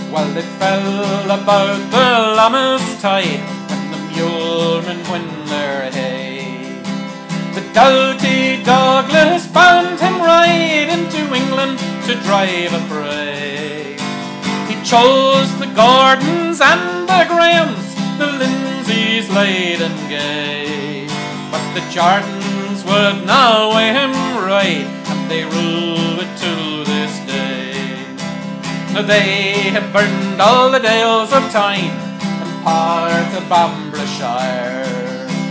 Well, it fell about the Lammas tide when the mulemen win their hay. The doughty Douglas bound him right into England to drive a prey. He chose the Gordons and the Grahams, the Lindsays light and gay. But the Jordans would not weigh him right, and they rule it to this day. Now they have burned all the dales of Tyne and part of Bambrashire.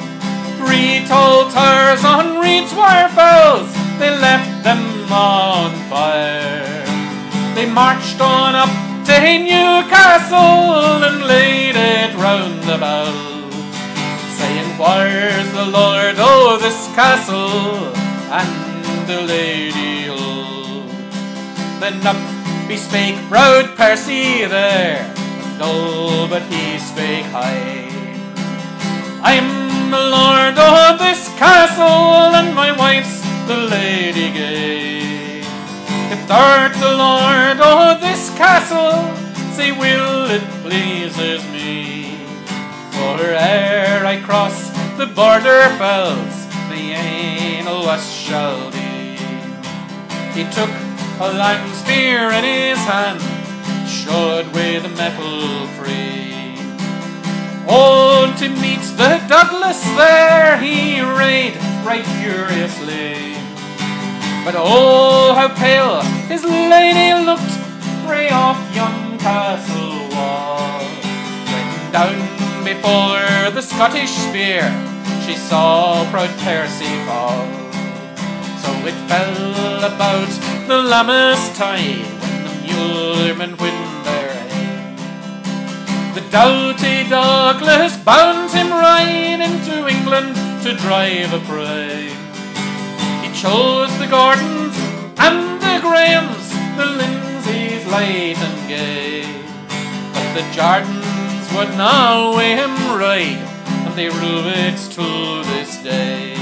3 tall towers on Reedswire fells, they left them on fire. They marched on up to Newcastle and laid it round about, saying, "Where's the lord o' this castle and the lady o?" Then up bespake proud Percy there, and oh, but he spake high. "I'm the lord o' this castle, and my wife's the lady gay. If thou'rt the lord o' this castle, say will it pleases me. For ere I cross the border fells, the ain o' us shall be." He took a lang spear in his hand, shod with metal free. Oh, to meet the Douglas there he rade right furiously. But oh, how pale his lady looked frae off yon castle wall, when down before the Scottish spear she saw proud Percy fall. So it fell about the Lammas tide when the mulemen win their hay. The doughty Douglas bound him right into England to drive a prey. He chose the Gordons and the Grahams, the Lindsays light and gay. But the Jordans would not weigh him right, and they rue it to this day.